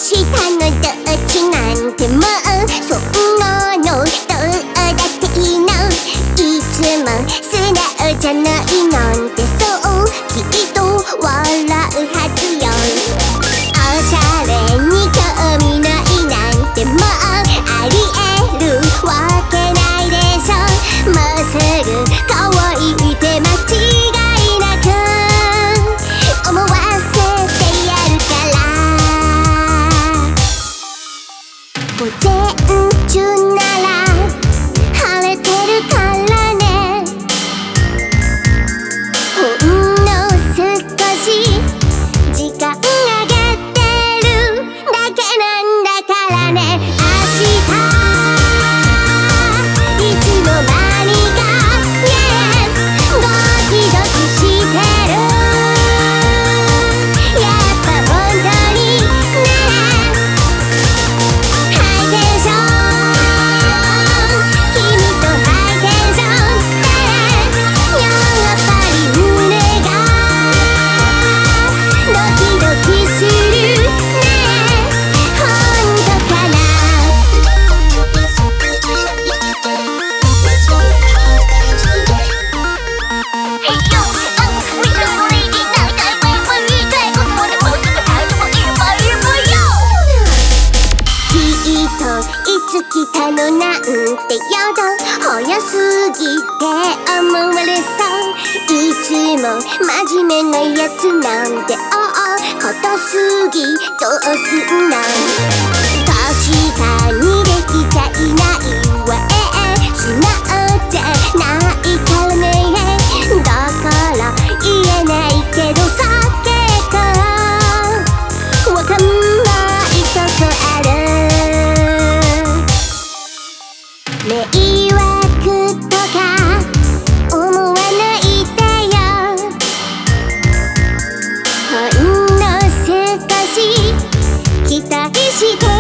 日のどっちなんてもうそんなのどうだっていいの。いつも素直じゃないなんてそうきっと笑うはずよ。おしゃれに興味ないなんてもうありえるわけないでしょ。もうすぐ可愛いって間違いなく思わせてやるから。午前中なら晴れてるからね。ほんの少し時間がかってるだけなんだからね。明日いつの間にか Yes ドキドキしてる。やっぱ本当にねハイテンション君とハイテンションってやっぱり胸がドキドキするね。ほんとかな。きっといつ来たのなんてやだ早すぎて思われそう。いつも真面目なやつなんて硬すぎどうすんの。確かにできちゃいないわ素直じゃないからね。だから言えないけどさ結構わかんないとこある。迷惑とか思わないでよ。ほんの少し期待して